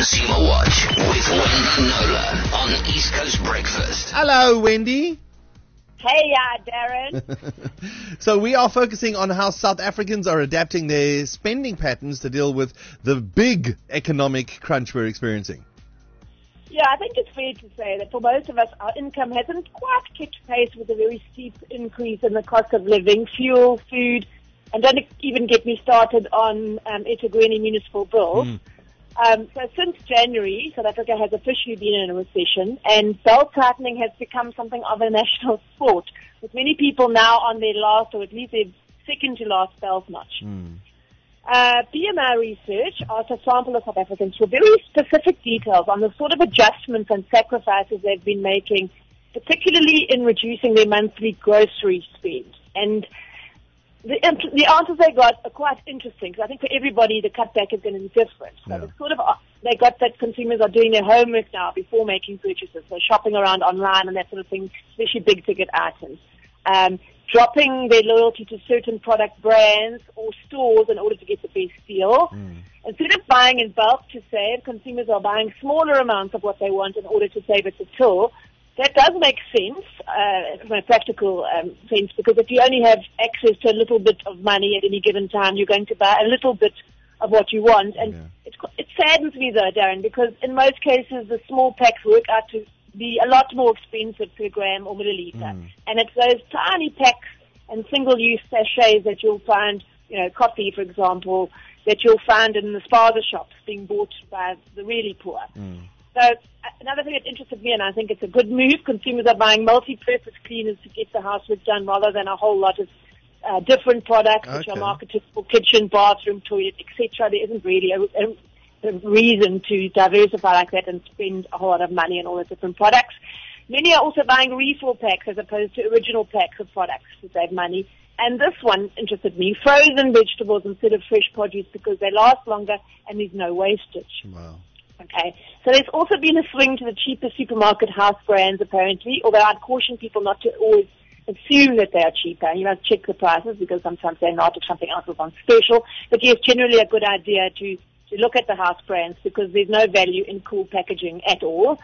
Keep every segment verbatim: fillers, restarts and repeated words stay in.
Consumer Watch with Wendy Nola on East Coast Breakfast. Hello, Wendy. Hey, yeah, Darren. So we are focusing on how South Africans are adapting their spending patterns to deal with the big economic crunch we're experiencing. Yeah, I think it's fair to say that for most of us, our income hasn't quite kept pace with a very steep increase in the cost of living, fuel, food, and don't even get me started on um, eThekwini municipal bills. Mm. Um, so since January, South Africa has officially been in a recession, and belt tightening has become something of a national sport, with many people now on their last, or at least their second to last belt notch. Mm. Uh, P M I research asked a sample of South Africans for very specific details on the sort of adjustments and sacrifices they've been making, particularly in reducing their monthly grocery spend. And the, the answers they got are quite interesting, because I think for everybody the cutback is going to be different. So yeah. sort of, they got that consumers are doing their homework now before making purchases, so shopping around online and that sort of thing, especially big ticket items. Um, dropping their loyalty to certain product brands or stores in order to get the best deal. Mm. Instead of buying in bulk to save, consumers are buying smaller amounts of what they want in order to save at the till. That does make sense uh, from a practical um, sense, because if you only have access to a little bit of money at any given time, you're going to buy a little bit of what you want. And yeah. it, it saddens me, though, Darren, because in most cases the small packs work out to be a lot more expensive per gram or milliliter. Mm. And it's those tiny packs and single-use sachets that you'll find, you know, coffee, for example, that you'll find in the spaza shops being bought by the really poor. Mm. So another thing that interested me, and I think it's a good move, consumers are buying multi-purpose cleaners to get the housework done rather than a whole lot of uh, different products okay. which are marketed for kitchen, bathroom, toilet, et cetera. There isn't really a, a reason to diversify like that and spend a whole lot of money on all the different products. Many are also buying refill packs as opposed to original packs of products to save money. And this one interested me, frozen vegetables instead of fresh produce, because they last longer and there's no wastage. Wow. Okay. So there's also been a swing to the cheaper supermarket house brands, apparently, although I'd caution people not to always assume that they are cheaper. You must check the prices, because sometimes they're not, if something else is on special. But yes, generally a good idea to to look at the house brands, because there's no value in cool packaging at all.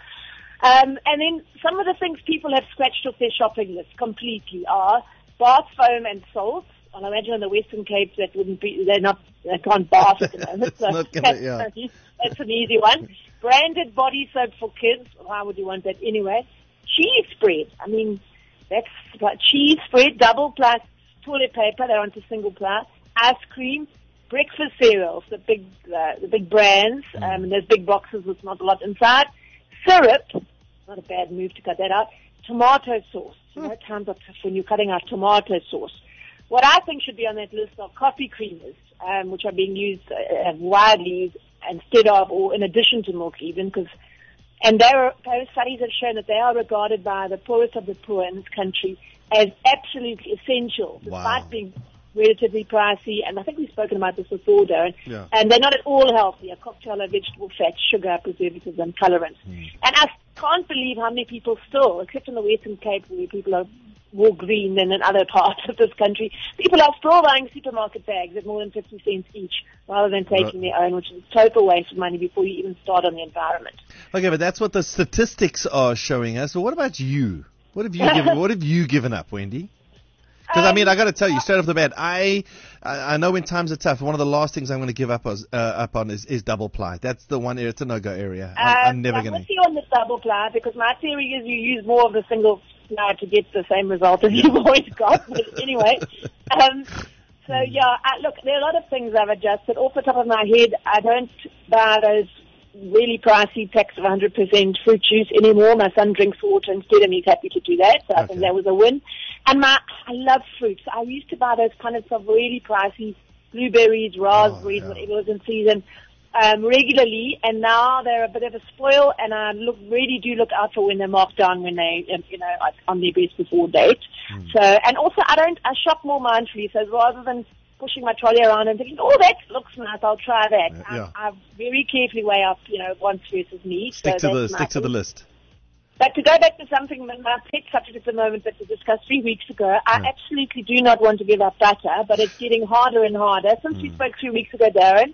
Um, and then some of the things people have scratched off their shopping list completely are bath foam and salts. And I imagine in the Western Cape that wouldn't be, they're not, they can't bath at the moment. So not gonna, that's, yeah. that's an easy one. Branded body soap for kids. Why would you want that anyway? Cheese spread. I mean, that's like cheese spread, double ply toilet paper. They're onto single ply. Ice cream. Breakfast cereals, the big, uh, the big brands, um, and there's big boxes with not a lot inside. Syrup, not a bad move to cut that out. Tomato sauce. You know, times are tough when you're cutting out tomato sauce. What I think should be on that list are coffee creamers, um, which are being used uh, widely instead of, or in addition to milk even, because, and there are, those studies have shown that they are regarded by the poorest of the poor in this country as absolutely essential, despite wow. being relatively pricey, and I think we've spoken about this before, Darren, yeah. and they're not at all healthy. A cocktail of vegetable fat, sugar, preservatives, and colorants. Mm. And I can't believe how many people still, except in the Western Cape where people are more green than in other parts of this country, people are still buying supermarket bags at more than fifty cents each, rather than taking right. their own, which is a total waste of money before you even start on the environment. Okay, but that's what the statistics are showing us. So what about you? What have you given, what have you given up, Wendy? Because, I mean, I got to tell you, straight off the bat, I I know when times are tough, one of the last things I'm going to give up, as, uh, up on is, is double ply. That's the one area, it's a no-go area. I'm, um, I'm never I'm going to. with you on the double ply, because my theory is you use more of the single ply to get the same result as you've always got. But anyway, um, so, yeah, I, look, there are a lot of things I've adjusted. Off the top of my head, I don't buy those really pricey packs of one hundred percent fruit juice anymore. My son drinks water instead, and he's happy to do that, so I okay. think that was a win. And my, I love fruits. I used to buy those kind of really pricey blueberries, raspberries, oh, yeah. whatever was in season, um, regularly, and now they're a bit of a spoil, and I look really do look out for when they're marked down, when they, you know, on their best before date. Mm. So, and also I don't, I shop more mindfully, so rather than pushing my trolley around and thinking, oh, that looks nice, I'll try that. Uh, yeah. I, I very carefully weigh up, you know, wants versus need. Stick so to the stick to the list. But to go back to something, my pet subject at the moment that we discussed three weeks ago, I yeah. absolutely do not want to give up butter, but it's getting harder and harder. Since mm. we spoke three weeks ago, Darren,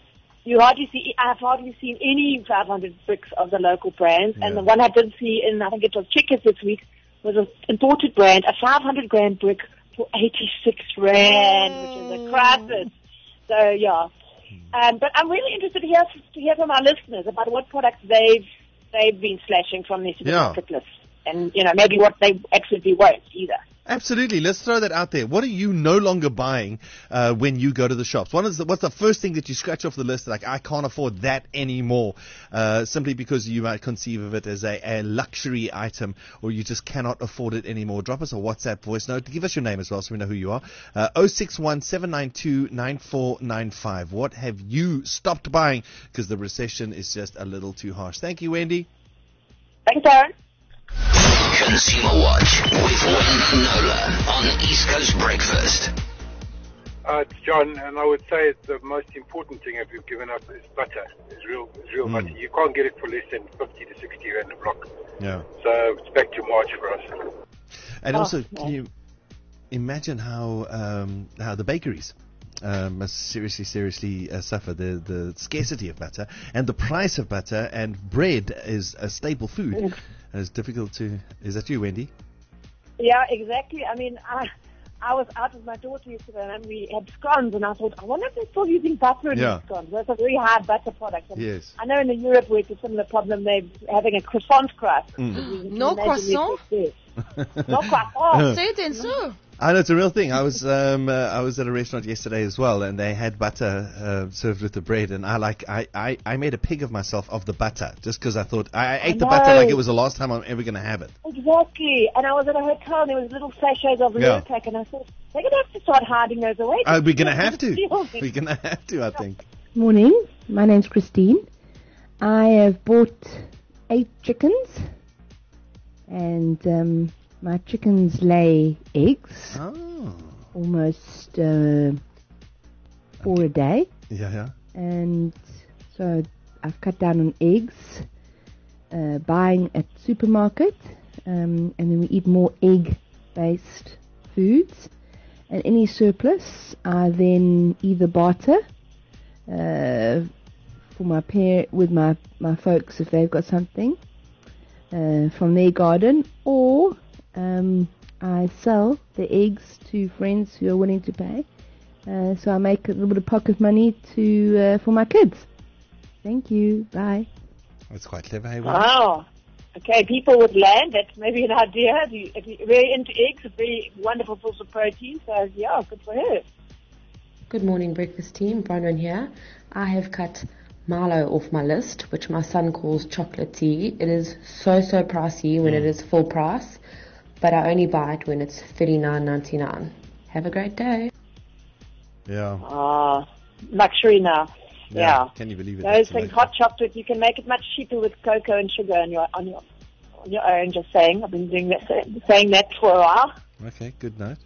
you hardly see, I've hardly seen any five hundred bricks of the local brands. Yeah. And the one I did see in, I think it was Checkers this week, was an imported brand, a five hundred gram brick for eighty-six rand, which is a crisis. So, yeah. Um, but I'm really interested to hear, to hear from our listeners about what products they've, they've been slashing from their supermarket Yeah. list. And, you know, maybe what they absolutely won't either. Absolutely. Let's throw that out there. What are you no longer buying uh, when you go to the shops? What is the, what's the first thing that you scratch off the list? Like, I can't afford that anymore, uh, simply because you might conceive of it as a, a luxury item, or you just cannot afford it anymore. Drop us a WhatsApp voice note. Give us your name as well so we know who you are. Uh, oh six one, seven nine two, nine four nine five. What have you stopped buying because the recession is just a little too harsh? Thank you, Wendy. Thanks, Darren. Consumer Watch with Wendy Knowler on East Coast Breakfast. Uh, it's John, and I would say the most important thing if you've given up is butter. Is real, is real Mm. butter. You can't get it for less than fifty to sixty rand a block. Yeah. So it's back to March for us. And Oh, also, yeah. can you imagine how um, how the bakeries uh, must seriously, seriously uh, suffer the the scarcity of butter and the price of butter, and bread is a staple food. Mm. And it's difficult to. Is that you, Wendy? Yeah, exactly. I mean, I, I was out with my daughter yesterday and we had scones, and I thought, I wonder if they're still using butter in Yeah. these scones. That's a very hard butter product. And Yes. I know in the Europe where it's a similar problem, they're having a croissant crisis. Mm. You can No imagine croissant? the effect there. No croissant. Say it and so. I know it's a real thing. I was um, uh, I was at a restaurant yesterday as well, and they had butter uh, served with the bread, and I like I, I, I made a pig of myself of the butter just because I thought I, I ate the butter know. like it was the last time I'm ever going to have it. Exactly. And I was at a hotel and there was little sachets of Yeah. Lurpak, and I thought, they're going to have to start hiding those away. Uh, we're going to have to. Steal We're them. going to have to, I think. Morning, my name's Christine. I have bought eight chickens, and um, my chickens lay eggs, Oh. almost uh, four a day, Yeah, yeah. and so I've cut down on eggs, uh, buying at supermarket, um, and then we eat more egg-based foods, and any surplus I then either barter uh, for my pair with my, my folks if they've got something uh, from their garden, or um, I sell the eggs to friends who are willing to pay. Uh, so I make a little bit of pocket money to uh, for my kids. Thank you. Bye. That's quite clever, hey, Wendy? Wow. Okay, people with land, that's maybe an idea. If, you, if you're very into eggs, it's very wonderful source of protein. So, yeah, good for her. Good morning, breakfast team. Bronwyn here. I have cut Milo off my list, which my son calls chocolate tea. It is so, so pricey when it is full price, but I only buy it when it's thirty-nine ninety-nine. Have a great day. Yeah. Ah, luxury now. Yeah. Can you believe it? Those That's things, amazing. hot chocolate, you can make it much cheaper with cocoa and sugar on your on your on your own. Just saying, I've been doing that, saying that for a while. Okay, good note.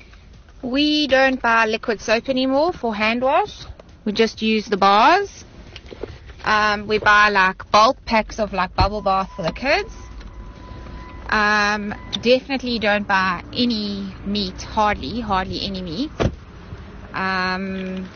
We don't buy liquid soap anymore for hand wash. We just use the bars. Um, we buy like bulk packs of like bubble bath for the kids. Um, definitely don't buy any meat, hardly, hardly any meat. Um,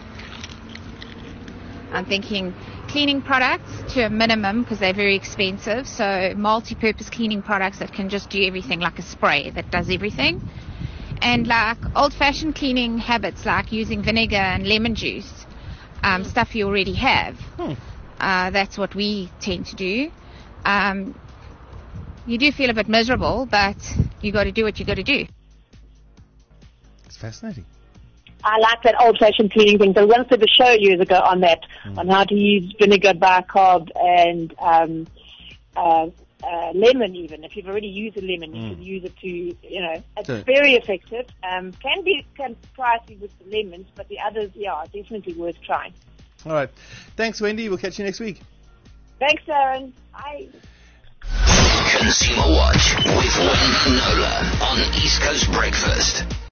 I'm thinking cleaning products to a minimum because they're very expensive. So multi-purpose cleaning products that can just do everything, like a spray that does everything. And like old-fashioned cleaning habits like using vinegar and lemon juice, um, stuff you already have. Hmm. Uh, that's what we tend to do. Um, you do feel a bit miserable, but you got to do what you got to do. It's fascinating. I like that old-fashioned cleaning thing. So we once did a show years ago on that, Mm. on how to use vinegar, bicarb, and um, uh, uh, lemon even. If you've already used a lemon, you Mm. can use it to, you know, it's So- very effective. Um, can be can pricey with the lemons, but the others, yeah, definitely worth trying. All right. Thanks, Wendy. We'll catch you next week. Thanks, Aaron. Bye. Consumer Watch with Wendy Knowler on East Coast Breakfast.